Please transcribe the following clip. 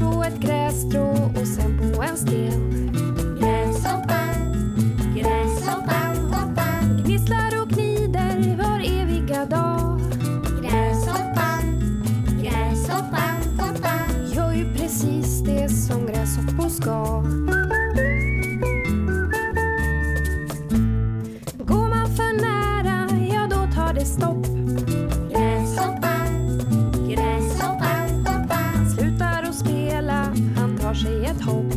på ett grässtrå och sen på en sten. Gräshoppan, gräshoppan, hoppan. Gnisslar och gnider var eviga dag. Gräshoppan, gräshoppan, hoppan. Gör ju precis det som gräshoppor ska. Går man för nära, ja då tar det stopp. Gräshoppan, gräshoppan, hoppan. Slutar att spela, han tar sig ett hopp.